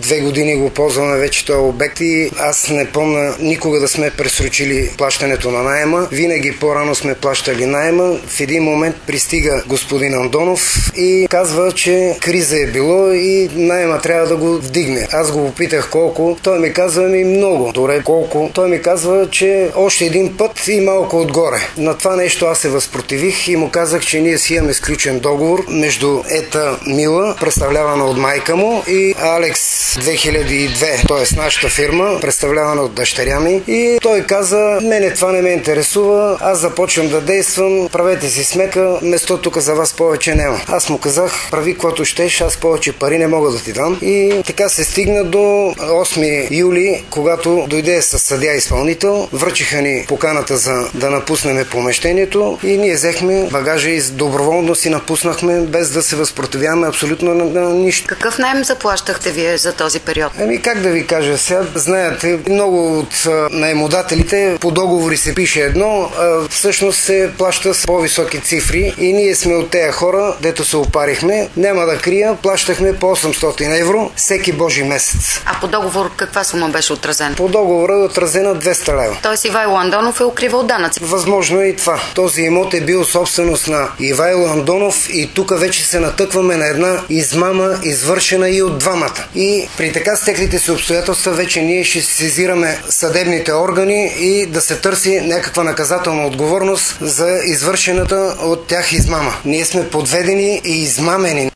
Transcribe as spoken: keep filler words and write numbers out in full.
две години го ползваме вече този обект и аз не помня никога да сме пресрочили плащането на наема. Винаги по-рано сме плащали наема. В един момент пристига господин Андонов и казва, че криза е било и наема трябва да го вдигне. Аз го попитах колко. Той ми казва ми много. Добре, колко? Той ми казва, че още един път и малко отгоре. На това нещо аз се възпротивих и му казах, че ние си имаме сключен договор между Ета Мила, представлявана от майка му, и Алекс две хиляди и две, т.е. нашата фирма, представлявана от дъщеря ми. И той каза, мене това не ме интересува, аз започвам да действам, правете си сметка, место тук за вас повече няма. Аз му казах, прави каквото щеш, аз повече пари не мога да ти дам. И така се стигна до осми юли, когато дойде с съдия изпълнител, връчиха ни поканата за да напуснем помещението и ние взехме багажа и доброволно си напуснахме, без да се възпротивяваме абсолютно на, на нищо. Какъв наем заплащахте вие за този период? Ами как да ви кажа сега, знаете, много от наемодателите по договори се пише едно, а всъщност се плаща с по-високи цифри и ние сме от тези хора, дето се опарихме. Няма да крия, плащахме по осемстотин евро всеки божи месец. А по договор каква сума беше отразена? По договора е отразена двеста лева. Тоест Ивайло Андонов е укривал данъци? Възможно е и това. Този имот е бил собственост на Ивайло Андонов и тук вече се натъкваме на една измама, извършена и от двамата. И при така стеклите си обстоятелства вече ние ще сезираме съдебните органи и да се търси някаква наказателна отговорност за извършената от тях измама. Ние сме подведени и измамени.